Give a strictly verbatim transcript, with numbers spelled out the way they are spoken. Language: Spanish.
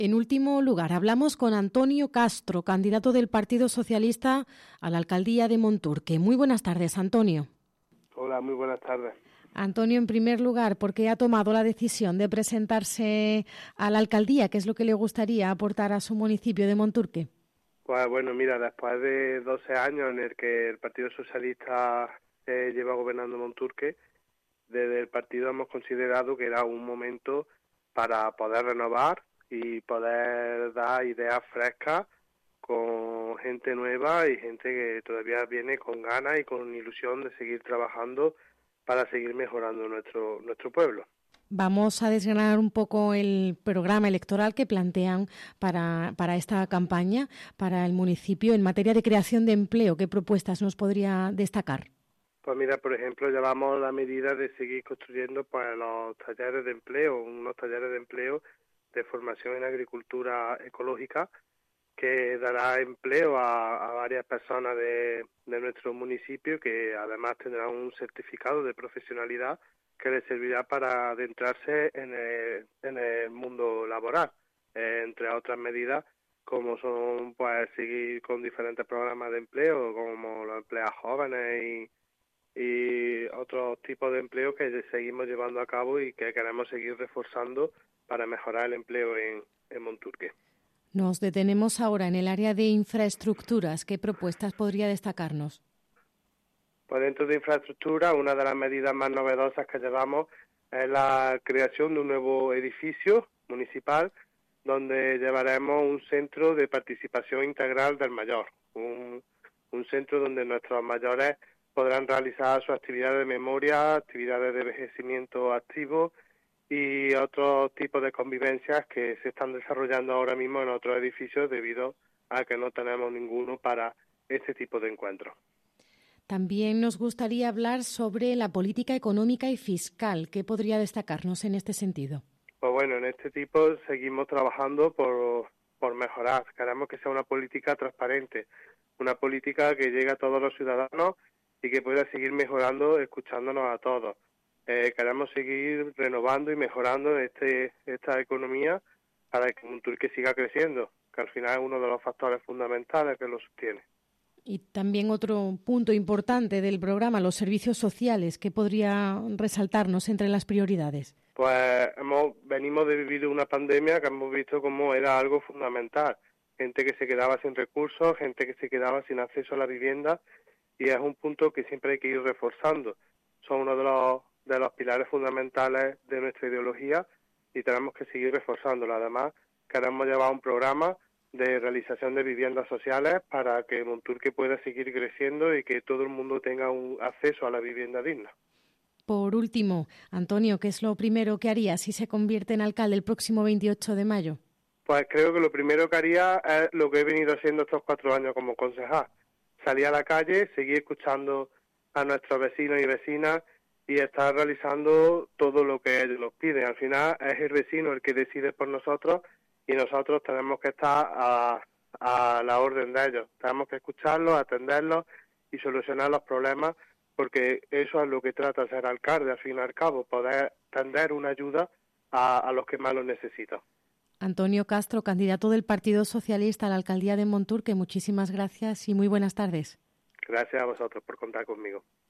En último lugar, hablamos con Antonio Castro, candidato del Partido Socialista a la alcaldía de Monturque. Muy buenas tardes, Antonio. Hola, muy buenas tardes. Antonio, en primer lugar, ¿por qué ha tomado la decisión de presentarse a la alcaldía? ¿Qué es lo que le gustaría aportar a su municipio de Monturque? Pues bueno, mira, después de doce años en el que el Partido Socialista eh, lleva gobernando Monturque, desde el partido hemos considerado que era un momento para poder renovar y poder dar ideas frescas con gente nueva y gente que todavía viene con ganas y con ilusión de seguir trabajando para seguir mejorando nuestro nuestro pueblo. Vamos a desgranar un poco el programa electoral que plantean para, para esta campaña, para el municipio, en materia de creación de empleo. ¿Qué propuestas nos podría destacar? Pues mira, por ejemplo, llevamos la medida de seguir construyendo pues los talleres de empleo, unos talleres de empleo de formación en agricultura ecológica que dará empleo a, a varias personas de, de nuestro municipio que además tendrán un certificado de profesionalidad que les servirá para adentrarse en el, en el mundo laboral, eh, entre otras medidas como son pues seguir con diferentes programas de empleo como los empleos jóvenes y y otros tipos de empleo que seguimos llevando a cabo y que queremos seguir reforzando para mejorar el empleo en, en Monturque. Nos detenemos ahora en el área de infraestructuras. ¿Qué propuestas podría destacarnos? Pues dentro de infraestructura, una de las medidas más novedosas que llevamos es la creación de un nuevo edificio municipal donde llevaremos un centro de participación integral del mayor, un, un centro donde nuestros mayores podrán realizar sus actividades de memoria, actividades de envejecimiento activo y otros tipos de convivencias que se están desarrollando ahora mismo en otros edificios debido a que no tenemos ninguno para este tipo de encuentros. También nos gustaría hablar sobre la política económica y fiscal. ¿Qué podría destacarnos en este sentido? Pues bueno, en este tipo seguimos trabajando por, por mejorar. Queremos que sea una política transparente, una política que llegue a todos los ciudadanos y que pueda seguir mejorando, escuchándonos a todos. Eh, queremos seguir renovando y mejorando este esta economía para que Monturque siga creciendo, que al final es uno de los factores fundamentales que lo sostiene. Y también otro punto importante del programa, los servicios sociales. ¿Qué podría resaltarnos entre las prioridades? Pues hemos venimos de vivir una pandemia que hemos visto como era algo fundamental. Gente que se quedaba sin recursos, gente que se quedaba sin acceso a la vivienda, y es un punto que siempre hay que ir reforzando. Son uno de los, de los pilares fundamentales de nuestra ideología y tenemos que seguir reforzándolo. Además, queremos llevar un programa de realización de viviendas sociales para que Monturque pueda seguir creciendo y que todo el mundo tenga un acceso a la vivienda digna. Por último, Antonio, ¿qué es lo primero que haría si se convierte en alcalde el próximo veintiocho de mayo? Pues creo que lo primero que haría es lo que he venido haciendo estos cuatro años como concejal. Salir a la calle, seguir escuchando a nuestros vecinos y vecinas y estar realizando todo lo que ellos nos piden. Al final es el vecino el que decide por nosotros y nosotros tenemos que estar a, a la orden de ellos. Tenemos que escucharlos, atenderlos y solucionar los problemas, porque eso es lo que trata de ser alcalde, al fin y al cabo, poder tender una ayuda a, a los que más lo necesitan. Antonio Castro, candidato del Partido Socialista a la alcaldía de Monturque, muchísimas gracias y muy buenas tardes. Gracias a vosotros por contar conmigo.